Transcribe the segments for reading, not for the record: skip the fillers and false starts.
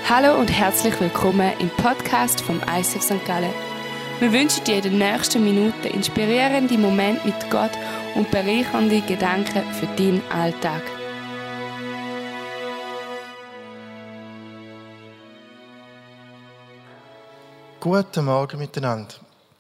Hallo und herzlich willkommen im Podcast vom ICF St. Gallen. Wir wünschen dir in den nächsten Minuten inspirierende Momente mit Gott und bereichernde Gedanken für deinen Alltag. Guten Morgen miteinander.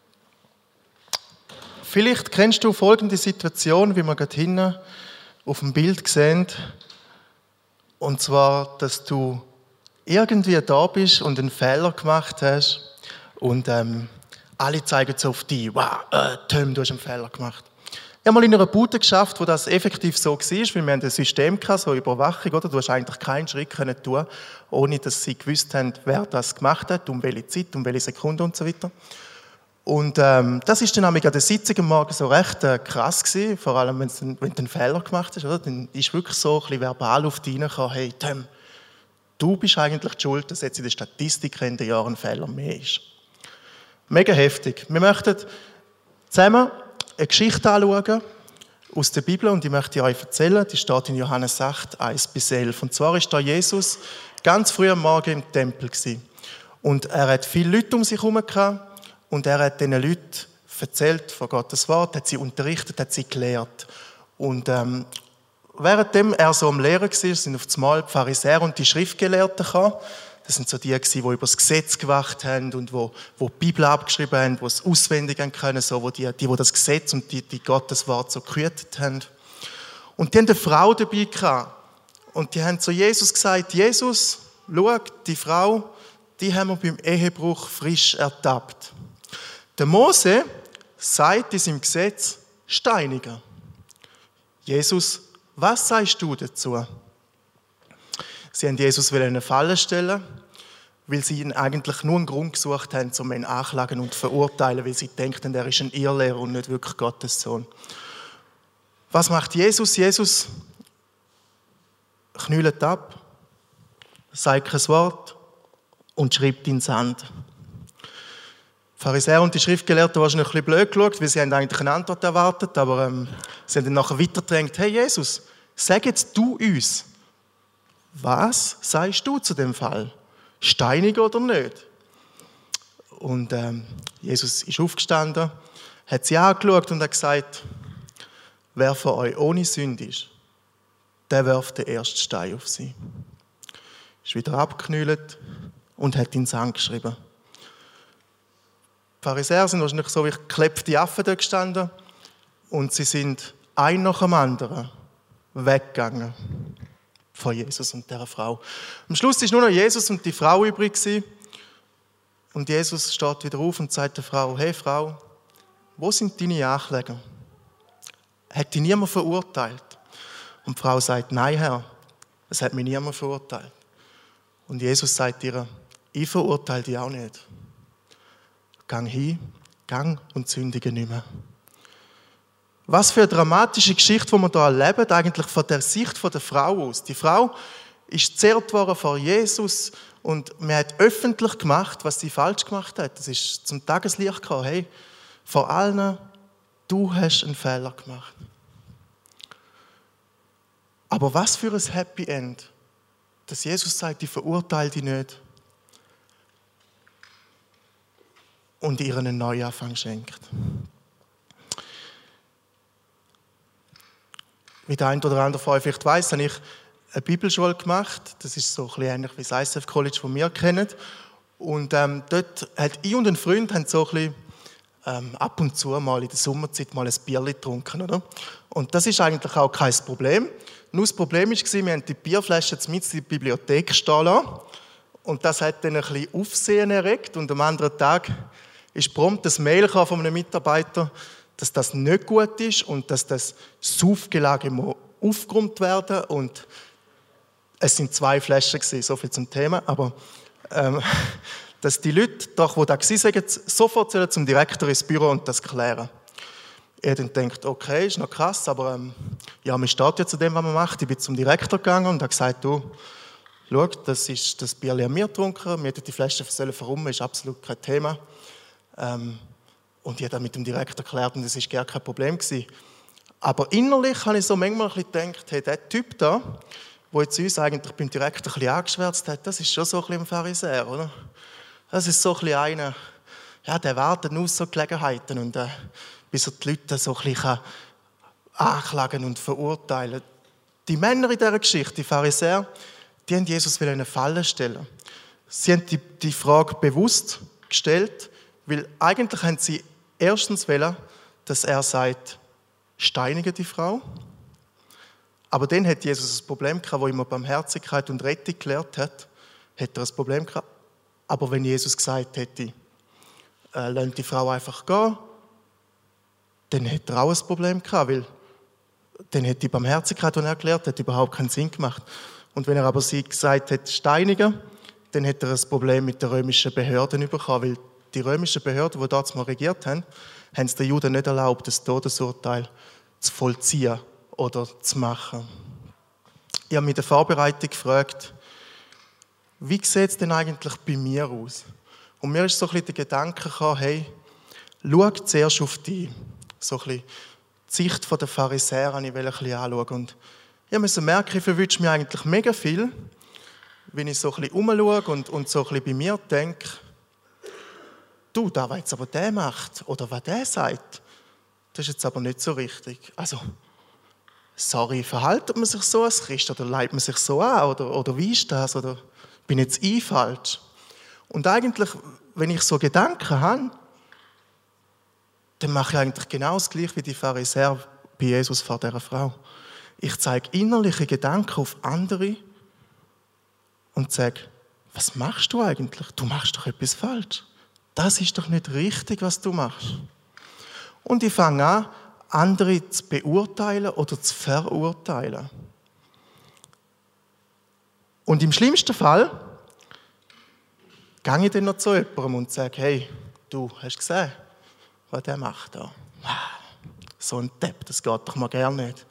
Vielleicht kennst du folgende Situation, wie wir gerade hinten auf dem Bild sehen. Und zwar, dass du irgendwie da bist und einen Fehler gemacht hast und alle zeigen so auf dich. Wow, Tim, du hast einen Fehler gemacht. Ich habe mal in einer Bude geschafft, wo das effektiv so war, weil wir haben ein System gehabt, so Überwachung, oder? Du hast eigentlich keinen Schritt tun können, ohne dass sie gewusst haben, wer das gemacht hat, um welche Zeit, um welche Sekunde und so weiter. Und das ist dann an der Sitzung am Morgen so recht krass gewesen, vor allem wenn du einen Fehler gemacht hast, oder? Dann ist wirklich so ein bisschen verbal auf dich reingekommen, hey Tim, du bist eigentlich die Schuld, dass jetzt in der Statistik in den Jahren ein Fehler mehr ist. Mega heftig. Wir möchten zusammen eine Geschichte anschauen aus der Bibel und die möchte ich euch erzählen. Die steht in Johannes 8, 1-11. Und zwar ist da Jesus ganz früh am Morgen im Tempel gewesen. Und er hat viele Leute um sich herum gehabt und er hat diesen Leuten erzählt von Gottes Wort, hat sie unterrichtet, hat sie gelehrt. Und währenddem er so am Lehren war, sind auf einmal die Pharisäer und die Schriftgelehrten gekommen. Das sind so die über das Gesetz gewacht haben und wo die Bibel abgeschrieben haben, die es auswendig können, so die das Gesetz und die Gottes Wort so gehütet haben. Und die haben eine Frau dabei gehabt. Und die haben zu Jesus gesagt, Jesus, schau, die Frau, die haben wir beim Ehebruch frisch ertappt. Der Mose sagt in seinem Gesetz, steinigen. Jesus, was sagst du dazu? Sie haben Jesus eine Falle stellen, weil sie ihn eigentlich nur einen Grund gesucht haben, um ihn anklagen und verurteilen, weil sie denken, er ist ein Irrlehrer und nicht wirklich Gottes Sohn. Was macht Jesus? Jesus knüllt ab, sagt kein Wort und schreibt in den Sand. Die Pharisäer und die Schriftgelehrten haben wahrscheinlich ein bisschen blöd geschaut, weil sie haben eigentlich eine Antwort erwartet, aber sie haben dann nachher weitergedrängt, hey Jesus, sag jetzt du uns, was sagst du zu dem Fall? Steinig oder nicht? Und Jesus ist aufgestanden, hat sie angeschaut und hat gesagt, wer von euch ohne Sünde ist, der wirft den ersten Stein auf sie. Ist wieder abgeknüllt und hat in den Sand geschrieben. Die Pharisäer sind wahrscheinlich so wie gekleppte Affen da gestanden und sie sind ein nach dem anderen weggegangen von Jesus und dieser Frau. Am Schluss ist nur noch Jesus und die Frau übrig gewesen. Und Jesus steht wieder auf und sagt der Frau, hey Frau, wo sind deine Ankläger? Hat dich niemand verurteilt? Und die Frau sagt, nein Herr, es hat mich niemand verurteilt. Und Jesus sagt ihr, ich verurteile dich auch nicht. Gang hin, gang und sündige nicht mehr. Was für eine dramatische Geschichte, die wir hier erleben, eigentlich von der Sicht der Frau aus. Die Frau ist gezerrt worden vor Jesus und man hat öffentlich gemacht, was sie falsch gemacht hat. Das ist zum Tageslicht gekommen. Hey, vor allen, du hast einen Fehler gemacht. Aber was für ein Happy End, dass Jesus sagt, ich verurteile dich nicht und ihr einen Neuanfang schenkt. Wie der eine oder andere von euch vielleicht weiss, habe ich eine Bibelschule gemacht. Das ist so ein bisschen ähnlich wie das ICF College, das wir kennen. Und dort hat ich und ein Freund haben so ein bisschen, ab und zu mal in der Sommerzeit mal ein Bierchen getrunken. Oder? Und das ist eigentlich auch kein Problem. Nur das Problem war, wir haben die Bierflaschen mitten in der Bibliothek stehen lassen. Und das hat dann ein bisschen Aufsehen erregt. Und am anderen Tag ist prompt ein Mail von einem Mitarbeiter, dass das nicht gut ist und dass das Saufgelage aufgeräumt werden muss. Und es sind 2 Flaschen gewesen, so viel zum Thema. Aber dass die Leute, doch, die da waren, sofort zum Direktor ins Büro und das klären. Er dann denkt, okay, ist noch krass, aber ja, man steht ja zu dem, was man macht. Ich bin zum Direktor gegangen und habe gesagt, du, schau, das ist das Bier an mir getrunken, wir hätten die Flaschen verräumen, ist absolut kein Thema. Und ich habe das mit dem Direktor erklärt und das war gar kein Problem gewesen. Aber innerlich habe ich so manchmal ein bisschen gedacht, hey, der Typ da, wo jetzt uns eigentlich beim Direktor ein bisschen angeschwärzt hat, das ist schon so ein bisschen ein Pharisäer, oder? Das ist so ein bisschen einer, ja, der wartet nur so Gelegenheiten und bis er die Leute so ein bisschen anklagen und verurteilen. Die Männer in dieser Geschichte, die Pharisäer, die haben Jesus eine Falle stellen. Sie haben die Frage bewusst gestellt, weil eigentlich haben sie erstens wollen, dass er sagt, steinige die Frau. Aber dann hat Jesus ein Problem gehabt, wo ihm Barmherzigkeit und Rettung gelehrt hat, hat er ein Problem gehabt. Aber wenn Jesus gesagt hätte, lasst die Frau einfach gehen, dann hätte er auch ein Problem gehabt, weil dann hätte die Barmherzigkeit, die er gelehrt hat, überhaupt keinen Sinn gemacht. Und wenn er aber sie gesagt hätte, steinigen, dann hätte er ein Problem mit den römischen Behörden bekommen, weil die römischen Behörden, die damals mal regiert haben, haben es den Juden nicht erlaubt, das Todesurteil zu vollziehen oder zu machen. Ich habe mich in der Vorbereitung gefragt, wie sieht es denn eigentlich bei mir aus? Und mir ist so ein bisschen der Gedanke gekommen, hey, schau zuerst auf dich. So ein bisschen die Sicht der Pharisäer wollte ich ein bisschen anschauen. Und ich musste merken, ich verwünsche mir eigentlich mega viel, wenn ich so ein bisschen umschaue und so ein bisschen bei mir denke, du, da was jetzt aber der macht oder was der sagt, das ist jetzt aber nicht so richtig. Also, sorry, verhaltet man sich so als Christ oder leitet man sich so an oder wie ist das? Oder bin jetzt ich falsch? Und eigentlich, wenn ich so Gedanken habe, dann mache ich eigentlich genau das Gleiche wie die Pharisäer bei Jesus vor dieser Frau. Ich zeige innerliche Gedanken auf andere und sage, was machst du eigentlich? Du machst doch etwas falsch. Das ist doch nicht richtig, was du machst. Und ich fange an, andere zu beurteilen oder zu verurteilen. Und im schlimmsten Fall gehe ich dann noch zu jemandem und sage, hey, du hast gesehen, was der macht da. So ein Depp, das geht doch mal gar nicht.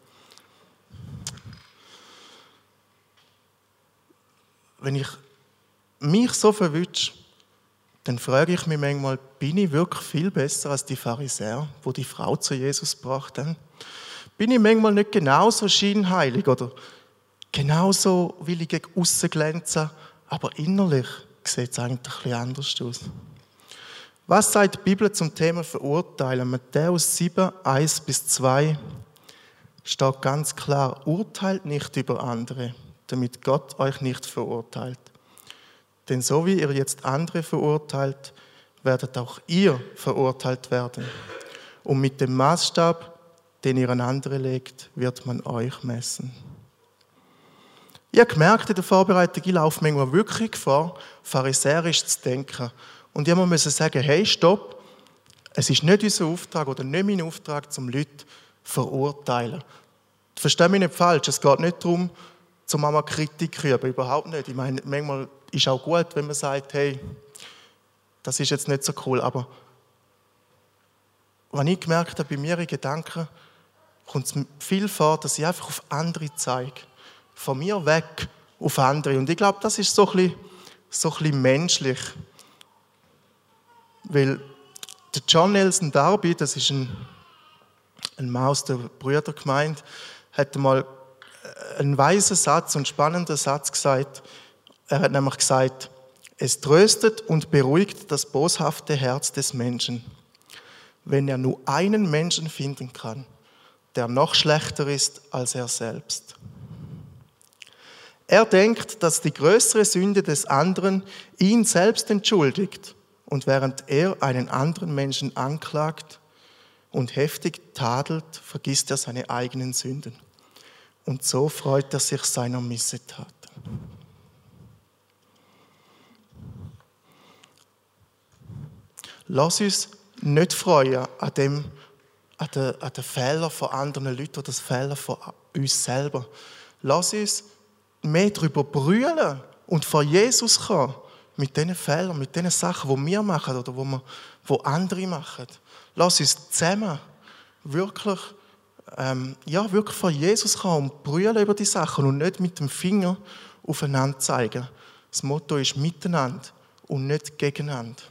Wenn ich mich so verwünsche, dann frage ich mich manchmal, bin ich wirklich viel besser als die Pharisäer, die die Frau zu Jesus gebracht haben? Bin ich manchmal nicht genauso scheinheilig oder genauso will ich gegen aussen glänzen, aber innerlich sieht es eigentlich ein bisschen anders aus. Was sagt die Bibel zum Thema Verurteilen? Matthäus 7, 1-2 steht ganz klar, urteilt nicht über andere, damit Gott euch nicht verurteilt. Denn so wie ihr jetzt andere verurteilt, werdet auch ihr verurteilt werden. Und mit dem Maßstab, den ihr an andere legt, wird man euch messen. Ich habe gemerkt in der Vorbereitung, ich laufe manchmal wirklich Gefahr, pharisäisch zu denken. Und ich musste sagen, hey, stopp, es ist nicht unser Auftrag oder nicht mein Auftrag, um Leute zu verurteilen. Versteh mich nicht falsch, es geht nicht darum, zum einmal Kritik zu üben, überhaupt nicht. Ich meine, manchmal ist es auch gut, wenn man sagt, hey, das ist jetzt nicht so cool, aber wenn ich gemerkt habe, bei mir in Gedanken kommt es viel vor, dass ich einfach auf andere zeige. Von mir weg auf andere. Und ich glaube, das ist so ein bisschen menschlich. Weil der John Nelson Darby, das ist ein Mann aus der Brüdergemeinde, hat einmal einen weisen Satz, einen spannenden Satz gesagt. Er hat nämlich gesagt, es tröstet und beruhigt das boshafte Herz des Menschen, wenn er nur einen Menschen finden kann, der noch schlechter ist als er selbst. Er denkt, dass die größere Sünde des anderen ihn selbst entschuldigt. Und während er einen anderen Menschen anklagt und heftig tadelt, vergisst er seine eigenen Sünden. Und so freut er sich seiner Missetat. Lass uns nicht freuen an den Fehlern von anderen Leuten oder den Fehlern von uns selber. Lass uns mehr darüber brüllen und vor Jesus kommen. Mit diesen Fehlern, mit diesen Sachen, die wir machen oder die andere machen. Lass uns zusammen wirklich vor Jesus kommen und brüllen über die Sachen und nicht mit dem Finger aufeinander zeigen. Das Motto ist miteinander und nicht gegeneinander.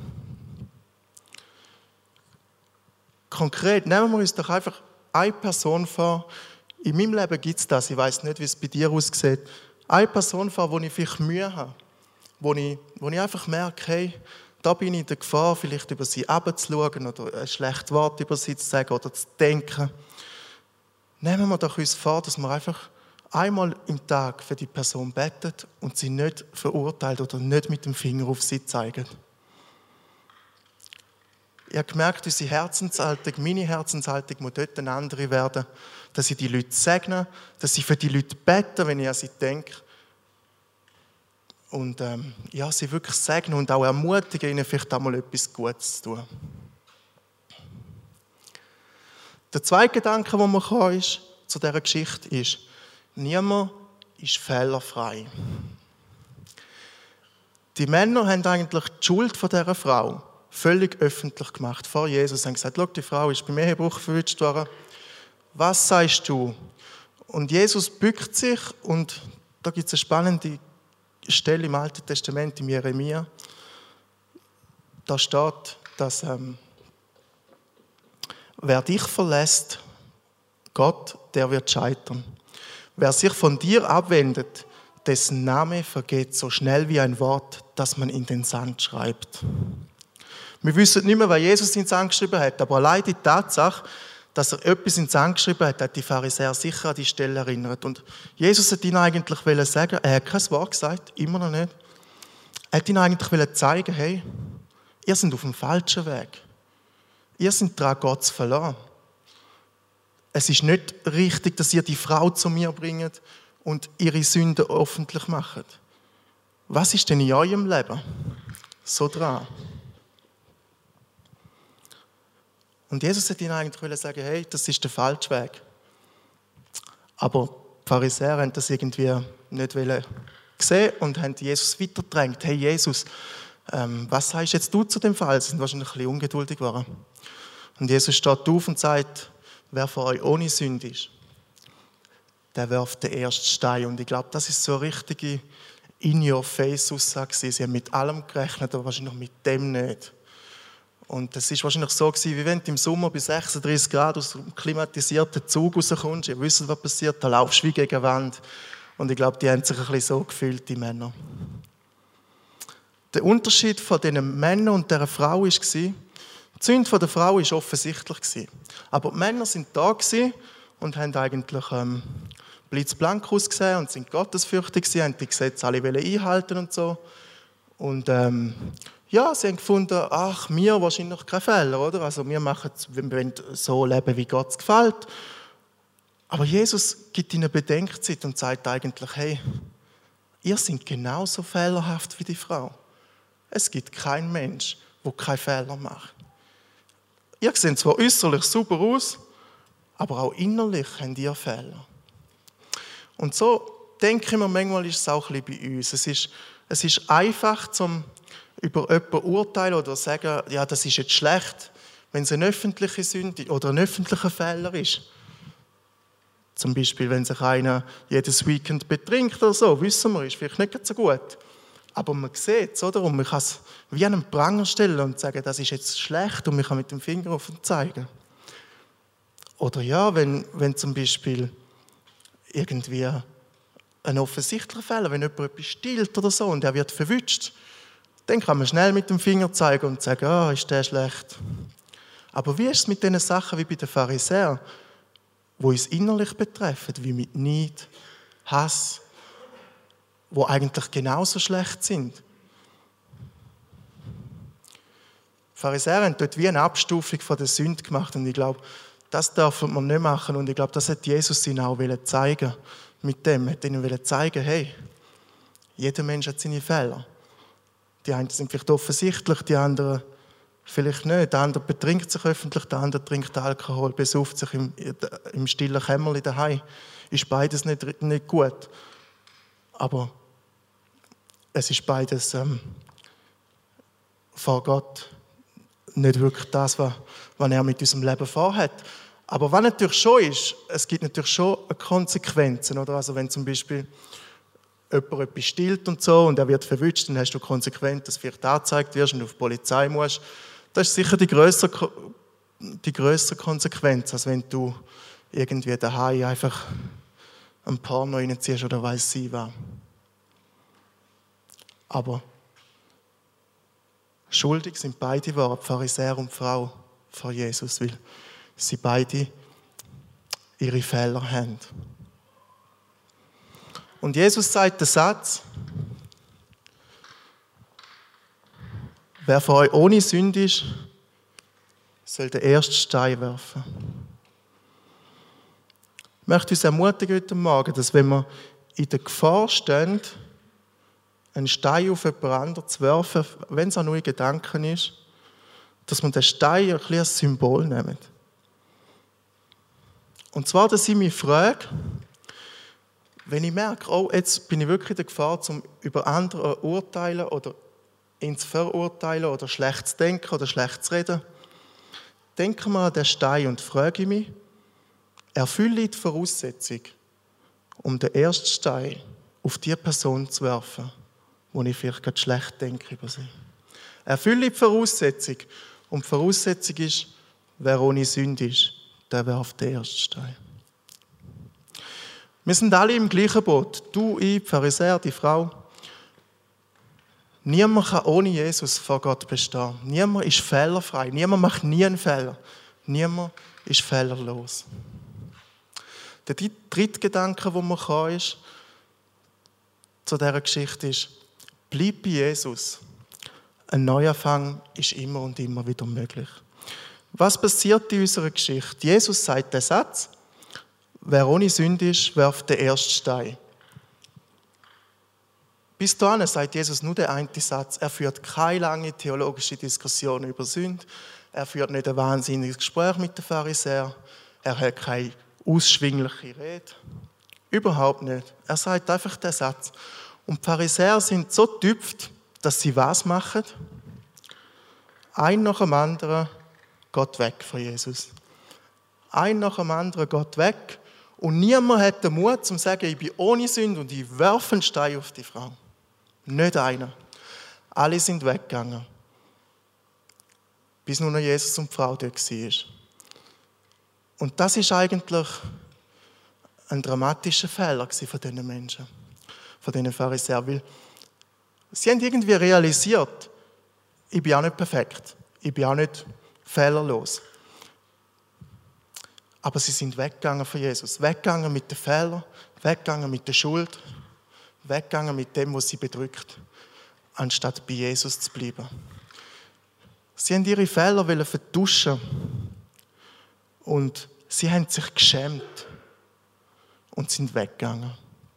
Konkret nehmen wir uns doch einfach eine Person vor. In meinem Leben gibt es das. Ich weiss nicht, wie es bei dir aussieht. eine Person vor, wo ich vielleicht Mühe habe, wo ich einfach merke, hey, da bin ich in der Gefahr, vielleicht über sie herabzuschauen oder ein schlechtes Wort über sie zu sagen oder zu denken. Nehmen wir doch uns vor, dass wir einfach einmal im Tag für die Person beten und sie nicht verurteilt oder nicht mit dem Finger auf sie zeigen. Ich habe gemerkt, unsere Herzenshaltung, meine Herzenshaltung muss dort eine andere werden, dass ich die Leute segne, dass ich für die Leute bete, wenn ich an sie denke. Und sie wirklich segne und auch ermutigen, ihnen vielleicht einmal etwas Gutes zu tun. Der zweite Gedanke, den man zu dieser Geschichte ist, niemand ist fehlerfrei. Die Männer haben eigentlich die Schuld von dieser Frau völlig öffentlich gemacht vor Jesus. Sie haben gesagt, schau, die Frau ist beim Ehebruch verwünscht worden. Was sagst du? Und Jesus bückt sich und da gibt es eine spannende Stelle im Alten Testament, im Jeremia. Da steht, dass wer dich verlässt, Gott, der wird scheitern. Wer sich von dir abwendet, dessen Name vergeht so schnell wie ein Wort, das man in den Sand schreibt. Wir wissen nicht mehr, was Jesus in den Sand geschrieben hat, aber allein die Tatsache, dass er etwas in den Sand geschrieben hat, hat die Pharisäer sicher an die Stelle erinnert. Und Jesus hat ihnen eigentlich sagen, er hat kein Wort gesagt, immer noch nicht. Er hat ihnen eigentlich zeigen, hey, ihr seid auf dem falschen Weg. Ihr seid dran, Gott zu verlassen. Es ist nicht richtig, dass ihr die Frau zu mir bringt und ihre Sünden öffentlich macht. Was ist denn in eurem Leben so dran? Und Jesus hat ihnen eigentlich sagen, hey, das ist der falsche Weg. Aber die Pharisäer haben das irgendwie nicht sehen und haben Jesus weitergedrängt. Hey Jesus, was sagst jetzt du zu dem Fall? Sie sind wahrscheinlich ein bisschen ungeduldig geworden. Und Jesus steht auf und sagt, wer von euch ohne Sünde ist, der wirft den ersten Stein. Und ich glaube, das ist so eine richtige In-your-face-Aussage. Sie haben mit allem gerechnet, aber wahrscheinlich mit dem nicht. Und das war wahrscheinlich so, wie wenn du im Sommer bei 36 Grad aus dem klimatisierten Zug rauskommst. Ihr wisst, was passiert, da laufst du wie gegen die Wand. Und ich glaube, die haben sich ein bisschen so gefühlt, die Männer. Der Unterschied von diesen Männern und dieser Frau war, die Sünde der Frau war offensichtlich. Aber die Männer waren da und haben eigentlich blitzblank ausgesehen und sind gottesfürchtig, haben die Gesetze alle einhalten und so. Und sie haben gefunden, wir wahrscheinlich kein Fehler, oder? Also wir wollen so leben, wie Gott es gefällt. Aber Jesus gibt ihnen Bedenkzeit und sagt eigentlich, hey, ihr seid genauso fehlerhaft wie die Frau. Es gibt keinen Mensch, der keinen Fehler macht. Ihr seht zwar äußerlich super aus, aber auch innerlich habt ihr Fehler. Und so denke ich mir, manchmal ist es auch ein bisschen bei uns. Es ist einfach, über jemanden urteilen oder sagen, ja, das ist jetzt schlecht, wenn es eine öffentliche Sünde oder ein öffentlicher Fehler ist. Zum Beispiel, wenn sich einer jedes Weekend betrinkt oder so, wissen wir, ist vielleicht nicht so gut. Aber man sieht es, oder? Und man kann es wie an einen Pranger stellen und sagen, das ist jetzt schlecht und man kann mit dem Finger auf ihn zeigen. Oder ja, wenn zum Beispiel irgendwie ein offensichtlicher Fehler, wenn jemand etwas stiehlt oder so und er wird verwünscht, dann kann man schnell mit dem Finger zeigen und sagen, ist der schlecht. Aber wie ist es mit diesen Sachen wie bei den Pharisäern, die uns innerlich betreffen, wie mit Neid, Hass, die eigentlich genauso schlecht sind? Die Pharisäer haben dort wie eine Abstufung von der Sünde gemacht und ich glaube, das dürfen wir nicht machen und ich glaube, das hat Jesus ihnen auch zeigen mit dem. Er hat ihnen zeigen, hey, jeder Mensch hat seine Fehler. Die einen sind vielleicht offensichtlich, die anderen vielleicht nicht. Der andere betrinkt sich öffentlich, der andere trinkt Alkohol, besauft sich im stillen Kämmerlein daheim. Ist beides nicht gut. Aber es ist beides vor Gott nicht wirklich das, was er mit unserem Leben vorhat. Aber was natürlich schon ist, es gibt natürlich schon Konsequenzen. Oder? Also wenn zum Beispiel jemand etwas stiehlt und so und er wird verwünscht, dann hast du konsequent, dass du vielleicht angezeigt wirst und auf die Polizei musst. Das ist sicher die grössere Konsequenz, als wenn du irgendwie daheim einfach ein Porno reinziehst oder weiss ich was. Aber schuldig sind beide geworden, Pharisäer und Frau, vor Jesus, weil sie beide ihre Fehler haben. Und Jesus sagt den Satz: Wer von euch ohne Sünde ist, soll den ersten Stein werfen. Ich möchte uns ermutigen heute Morgen, dass wenn wir in der Gefahr stehen, einen Stein auf jemand anderen zu werfen, wenn es auch nur in Gedanken ist, dass wir den Stein ein bisschen als Symbol nehmen. Und zwar, dass ich mich frage, wenn ich merke, oh, jetzt bin ich wirklich in der Gefahr, um über andere urteilen oder ihn zu verurteilen oder schlecht zu denken oder schlecht zu reden, denke mal an den Stein und frage mich, erfülle ich die Voraussetzung, um den ersten Stein auf die Person zu werfen, wo ich vielleicht gerade schlecht denke über sie. Erfülle ich die Voraussetzung. Und die Voraussetzung ist, wer ohne Sünde ist, der werft den ersten Stein. Wir sind alle im gleichen Boot. Du, ich, die Pharisäer, die Frau. Niemand kann ohne Jesus vor Gott bestehen. Niemand ist fehlerfrei. Niemand macht nie einen Fehler. Niemand ist fehlerlos. Der dritte Gedanke, den man kann, ist, zu dieser Geschichte ist, bleib bei Jesus. Ein Neuanfang ist immer und immer wieder möglich. Was passiert in unserer Geschichte? Jesus sagt den Satz: Wer ohne Sünde ist, werft den ersten Stein. Bis dahin sagt Jesus nur den einen Satz. Er führt keine lange theologische Diskussion über Sünde. Er führt nicht ein wahnsinniges Gespräch mit den Pharisäern. Er hat keine ausschwingliche Rede. Überhaupt nicht. Er sagt einfach den Satz. Und die Pharisäer sind so getüpft, dass sie was machen? Ein nach dem anderen geht weg von Jesus. Ein nach dem anderen geht weg. Und niemand hat den Mut, zu sagen, ich bin ohne Sünde und ich werfe einen Stein auf die Frau. Nicht einer. Alle sind weggegangen. Bis nur noch Jesus und die Frau dort war. Und das ist eigentlich ein dramatischer Fehler von diesen Menschen, von diesen Pharisäern. Weil sie haben irgendwie realisiert, ich bin auch nicht perfekt. Ich bin auch nicht fehlerlos. Aber sie sind weggegangen von Jesus. Weggegangen mit den Fehlern, weggegangen mit der Schuld, weggegangen mit dem, was sie bedrückt, anstatt bei Jesus zu bleiben. Sie haben ihre Fehler vertuschen und sie haben sich geschämt und sind weggegangen.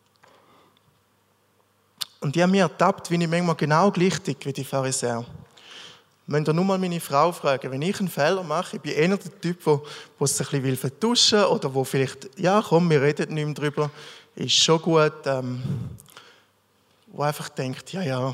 Und ich habe mich ertappt, wie ich manchmal genau gleich ticke wie die Pharisäer. Wenn ihr nur mal meine Frau fragen, wenn ich einen Fehler mache, ich bin eher der Typ, der es ein bisschen vertuschen will oder wo vielleicht, ja komm, wir reden nicht mehr drüber, ist schon gut, wo einfach denkt, ja.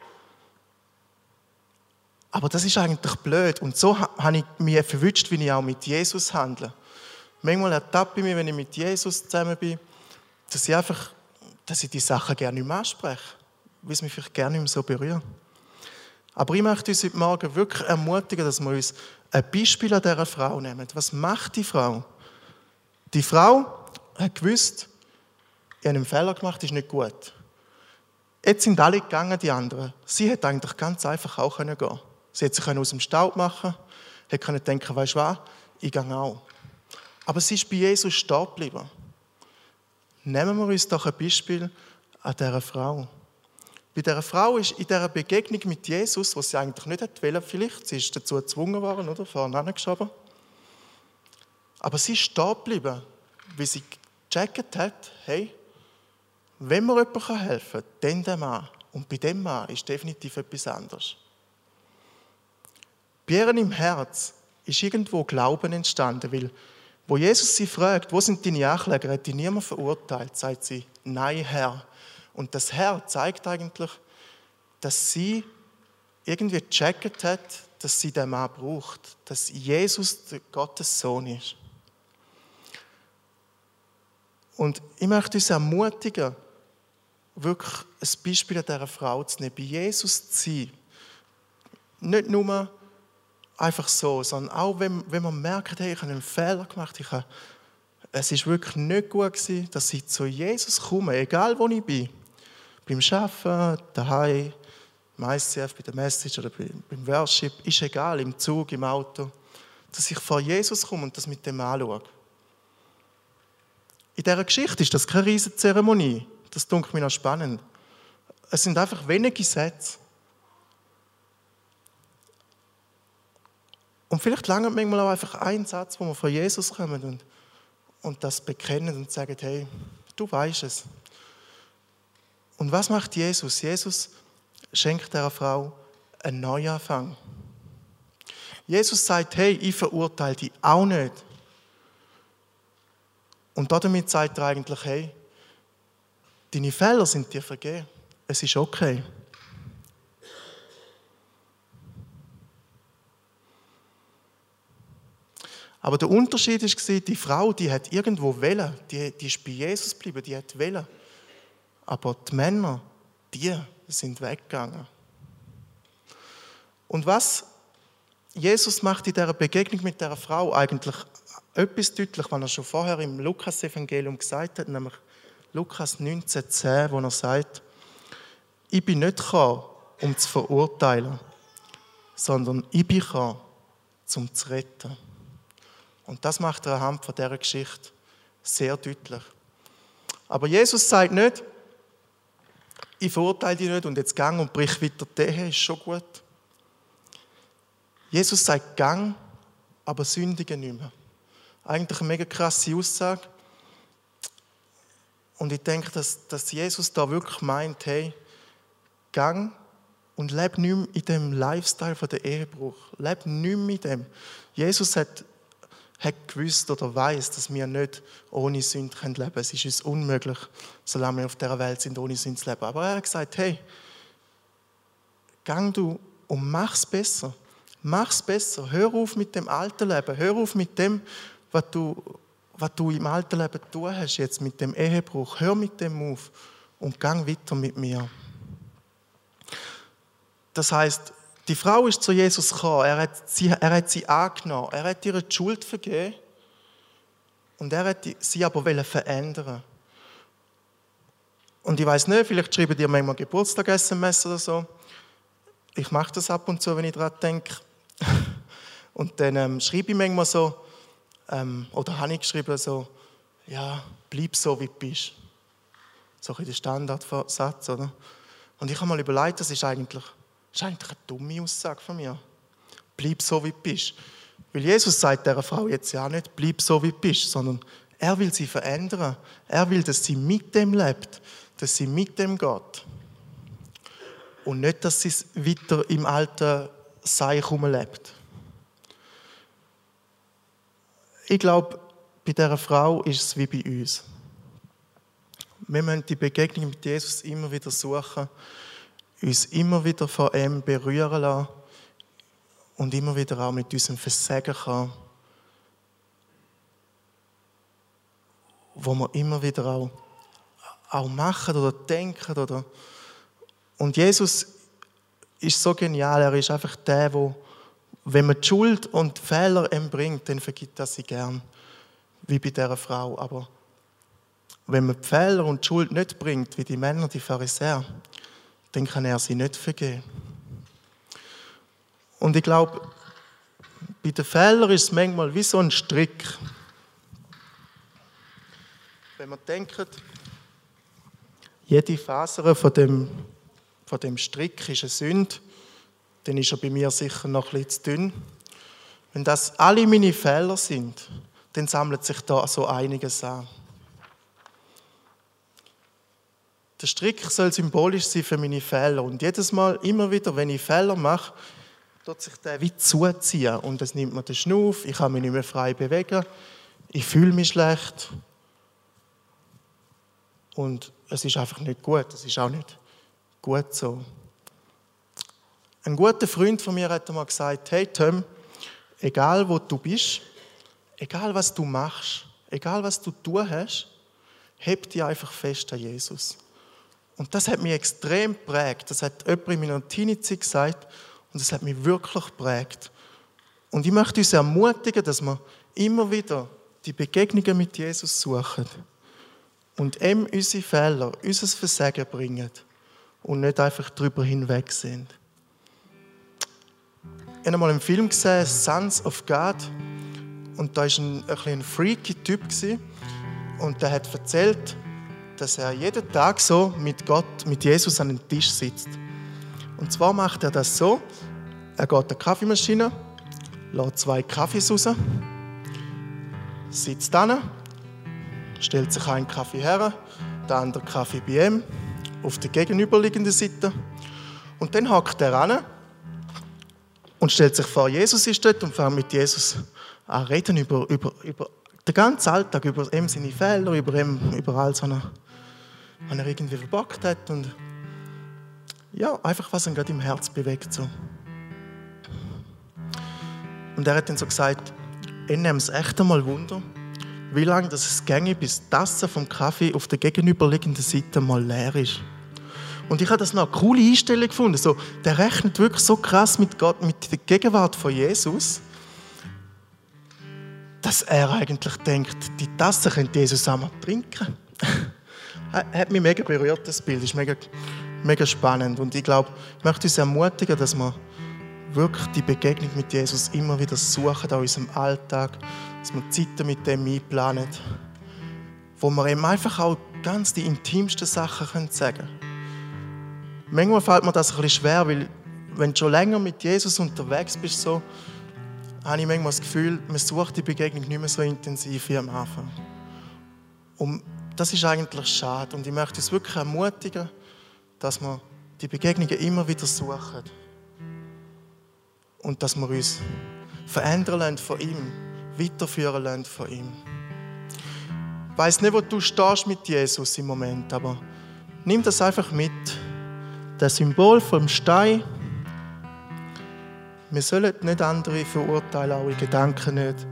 Aber das ist eigentlich blöd. Und so habe ich mich verwünscht, wie ich auch mit Jesus handle. Manchmal ertappe ich mich, wenn ich mit Jesus zusammen bin, dass ich die Sachen gerne nicht mehr anspreche, weil es mich vielleicht gerne nicht mehr so berührt. Aber ich möchte uns heute Morgen wirklich ermutigen, dass wir uns ein Beispiel an dieser Frau nehmen. Was macht die Frau? Die Frau hat gewusst, ich habe einen Fehler gemacht, ist nicht gut. Jetzt sind alle gegangen, die anderen. Sie hätte eigentlich ganz einfach auch gehen können. Sie hätte sich aus dem Staub machen können, hätte denken, weisst du was, ich gehe auch. Aber sie ist bei Jesus stehen geblieben. Nehmen wir uns doch ein Beispiel an dieser Frau. Bei dieser Frau ist in dieser Begegnung mit Jesus, was sie eigentlich nicht wollte, vielleicht, sie ist dazu gezwungen worden, oder? Vorne angeschoben. Aber sie ist stehen geblieben, weil sie gecheckt hat, hey, wenn mir jemand helfen kann, dann der Mann. Und bei dem Mann ist definitiv etwas anderes. Bei ihr im Herz ist irgendwo Glauben entstanden, weil, wo Jesus sie fragt, wo sind deine Ankläger, hat die niemand verurteilt, sagt sie, nein, Herr. Und das Herr zeigt eigentlich, dass sie irgendwie gecheckt hat, dass sie den Mann braucht, dass Jesus Gottes Sohn ist. Und ich möchte uns ermutigen, wirklich ein Beispiel an dieser Frau zu nehmen, bei Jesus zu sein. Nicht nur einfach so, sondern auch, wenn man merkt, hey, ich habe einen Fehler gemacht, es war wirklich nicht gut gewesen, dass ich zu Jesus komme, egal wo ich bin. Beim Arbeiten, daheim, im ICF, bei der Message oder beim Worship, ist egal, im Zug, im Auto, dass ich vor Jesus komme und das mit dem anschaue. In dieser Geschichte ist das keine riesige Zeremonie. Das dunkelt mir noch spannend. Es sind einfach wenige Sätze. Und vielleicht langt manchmal auch einfach ein Satz, wo wir vor Jesus kommen und das bekennen und sagen, hey, du weißt es. Und was macht Jesus? Jesus schenkt dieser Frau einen Neuanfang. Jesus sagt, hey, ich verurteile dich auch nicht. Und damit sagt er eigentlich, hey, deine Fehler sind dir vergeben. Es ist okay. Aber der Unterschied war, die Frau, die hat irgendwo wollen, die ist bei Jesus geblieben, die hat wollen. Aber die Männer, die sind weggegangen. Und was Jesus macht in dieser Begegnung mit dieser Frau eigentlich etwas deutlich, was er schon vorher im Lukas-Evangelium gesagt hat, nämlich Lukas 19,10, wo er sagt, ich bin nicht gekommen, um zu verurteilen, sondern ich bin gekommen, um zu retten. Und das macht er anhand von dieser Geschichte sehr deutlich. Aber Jesus sagt nicht, ich verurteile dich nicht und jetzt gang und brich weiter die Ehe, ist schon gut. Jesus sagt, gang, aber sündige nicht mehr. Eigentlich eine mega krasse Aussage. Und ich denke, dass Jesus da wirklich meint, hey, gang und lebe nicht mehr in dem Lifestyle von der Ehebruch. Lebe nicht mehr in dem. Jesus hat gewusst oder weiss, dass wir nicht ohne Sünde leben können. Es ist uns unmöglich, solange wir auf dieser Welt sind, ohne Sünde zu leben. Aber er hat gesagt, hey, gang du und mach's besser. Mach's besser. Hör auf mit dem alten Leben. Hör auf mit dem, was du im alten Leben tun hast, jetzt mit dem Ehebruch. Hör mit dem auf und gang weiter mit mir. Das heisst, die Frau ist zu Jesus gekommen, er hat sie angenommen, er hat ihr die Schuld vergeben und er hat sie aber verändern. Und ich weiss nicht, vielleicht schreiben dir manchmal Geburtstag-SMS oder so. Ich mache das ab und zu, wenn ich daran denke. Und dann schreibe ich manchmal so, oder habe ich geschrieben so, ja, bleib so, wie du bist. So ein der Standardsatz, oder? Und ich habe mal überlegt, das ist eigentlich eine dumme Aussage von mir. Bleib so, wie du bist. Weil Jesus sagt dieser Frau jetzt ja nicht, bleib so, wie du bist, sondern er will sie verändern. Er will, dass sie mit dem lebt, dass sie mit dem geht. Und nicht, dass sie weiter im alten Seich rumlebt. Ich glaube, bei dieser Frau ist es wie bei uns. Wir müssen die Begegnung mit Jesus immer wieder suchen, uns immer wieder von ihm berühren lassen und immer wieder auch mit unserem Versagen kommen, wo wir immer wieder auch machen oder denken. Und Jesus ist so genial, er ist einfach der, der, wenn man die Schuld und die Fehler ihm bringt, dann vergibt er sie gern, wie bei dieser Frau. Aber wenn man die Fehler und die Schuld nicht bringt, wie die Männer, die Pharisäer, dann kann er sie nicht vergeben. Und ich glaube, bei den Fehlern ist es manchmal wie so ein Strick. Wenn man denkt, jede Faser von dem Strick ist eine Sünde, dann ist er bei mir sicher noch ein bisschen zu dünn. Wenn das alle meine Fehler sind, dann sammelt sich da so einiges an. Der Strick soll symbolisch sein für meine Fehler. Und jedes Mal, immer wieder, wenn ich Fehler mache, tut sich der wie zuziehen. Und es nimmt mir den Schnuff, ich kann mich nicht mehr frei bewegen, ich fühle mich schlecht. Und es ist einfach nicht gut. Es ist auch nicht gut so. Ein guter Freund von mir hat einmal gesagt, hey Tom, egal wo du bist, egal was du machst, egal was du tun hast, heb dich einfach fest an Jesus. Und das hat mich extrem geprägt. Das hat jemand in meiner Teenie-Zeit gesagt und das hat mich wirklich geprägt. Und ich möchte uns ermutigen, dass wir immer wieder die Begegnungen mit Jesus suchen und ihm unsere Fehler, unser Versagen bringen und nicht einfach drüber hinweg sind. Ich habe einmal einen Film gesehen, Sons of God. Und da war ein freaky Typ. Und der hat erzählt, dass er jeden Tag so mit Gott, mit Jesus an den Tisch sitzt. Und zwar macht er das so, er geht an die Kaffeemaschine, lässt 2 Kaffees raus, sitzt dann, stellt sich einen Kaffee her, den anderen Kaffee bei ihm, auf der gegenüberliegenden Seite. Und dann hockt er an und stellt sich vor, Jesus ist dort und fängt mit Jesus an reden über den ganzen Alltag, über ihm seine Fehler, über alles, was er irgendwie verbockt hat. Und ja, einfach, was ihn gerade im Herz bewegt. So. Und er hat dann so gesagt, ich nehme es echt einmal Wunder, wie lange es ginge, bis die Tasse vom Kaffee auf der gegenüberliegenden Seite mal leer ist. Und ich habe das noch eine coole Einstellung gefunden. So, der rechnet wirklich so krass mit Gott, mit der Gegenwart von Jesus, dass er eigentlich denkt, die Tasse könnte Jesus einmal trinken. Hat mich mega berührt, das Bild. Das ist mega spannend. Und ich glaube, ich möchte uns ermutigen, dass wir wirklich die Begegnung mit Jesus immer wieder suchen in unserem Alltag, dass wir Zeiten mit dem einplanen, wo wir ihm einfach auch ganz die intimsten Sachen sagen können. Manchmal fällt mir das ein bisschen schwer, weil wenn du schon länger mit Jesus unterwegs bist, so, habe ich manchmal das Gefühl, man sucht die Begegnung nicht mehr so intensiv wie am Anfang. Und das ist eigentlich schade. Und ich möchte uns wirklich ermutigen, dass wir die Begegnungen immer wieder suchen. Und dass wir uns verändern lassen von ihm, weiterführen lassen von ihm. Ich weiss nicht, wo du stehst mit Jesus im Moment, aber nimm das einfach mit. Das Symbol vom Stein. Wir sollen nicht andere verurteilen, auch in Gedanken nicht.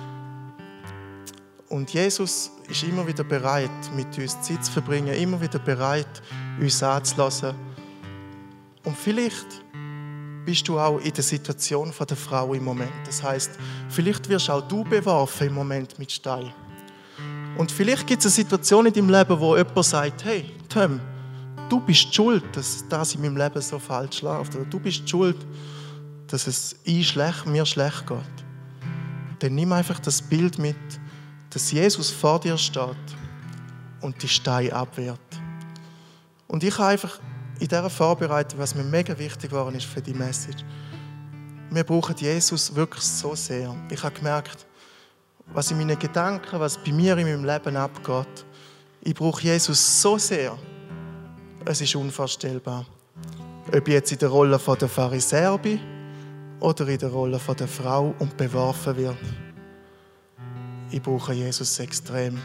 Und Jesus ist immer wieder bereit, mit uns Zeit zu verbringen, immer wieder bereit, uns anzulassen. Und vielleicht bist du auch in der Situation der Frau im Moment. Das heisst, vielleicht wirst auch du beworfen im Moment mit Stein. Und vielleicht gibt es eine Situation in deinem Leben, wo jemand sagt, hey, Tom, du bist schuld, dass das in meinem Leben so falsch läuft. Oder du bist schuld, dass es mir schlecht geht. Dann nimm einfach das Bild mit, dass Jesus vor dir steht und die Steine abwehrt. Und ich habe einfach in dieser Vorbereitung, was mir mega wichtig geworden ist für die Message, wir brauchen Jesus wirklich so sehr. Ich habe gemerkt, was in meinen Gedanken, was bei mir in meinem Leben abgeht, ich brauche Jesus so sehr. Es ist unvorstellbar. Ob ich jetzt in der Rolle der Pharisäer bin oder in der Rolle der Frau und beworfen wird. Ich brauche Jesus extrem.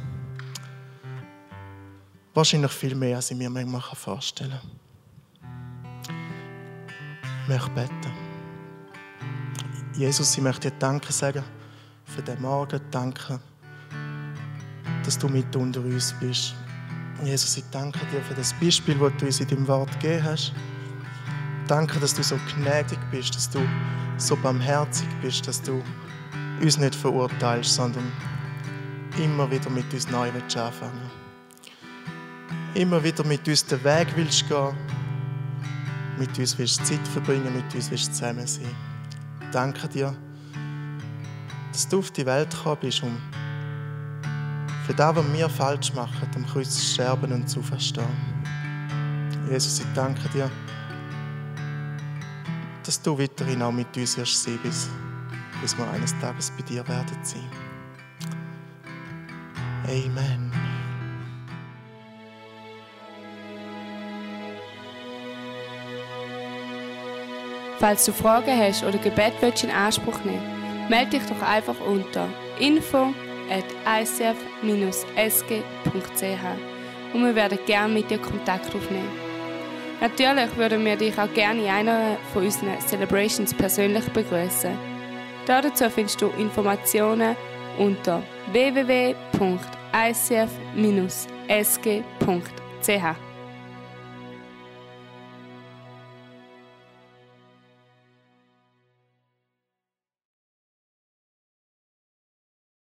Wahrscheinlich viel mehr, als ich mir manchmal vorstellen kann. Ich möchte beten. Jesus, ich möchte dir Danke sagen für den Morgen. Danke, dass du mit unter uns bist. Jesus, ich danke dir für das Beispiel, das du uns in deinem Wort gegeben hast. Danke, dass du so gnädig bist, dass du so barmherzig bist, dass du uns nicht verurteilst, sondern immer wieder mit uns neu anfangen willst. Immer wieder mit uns den Weg willst gehen, mit uns willst Zeit verbringen, mit uns willst zusammen sein. Danke dir, dass du auf die Welt gekommen bist, um für das, was wir falsch machen, am Kreuz zu sterben und zu verstehen. Jesus, ich danke dir, dass du weiterhin auch mit uns wirst sein, bis wir eines Tages bei dir werden sein. Amen. Falls du Fragen hast oder Gebet willst in Anspruch nehmen, melde dich doch einfach unter info@icf-sg.ch und wir werden gerne mit dir Kontakt aufnehmen. Natürlich würden wir dich auch gerne in einer von unseren Celebrations persönlich begrüßen. Dazu findest du Informationen unter www.icf-sg.ch.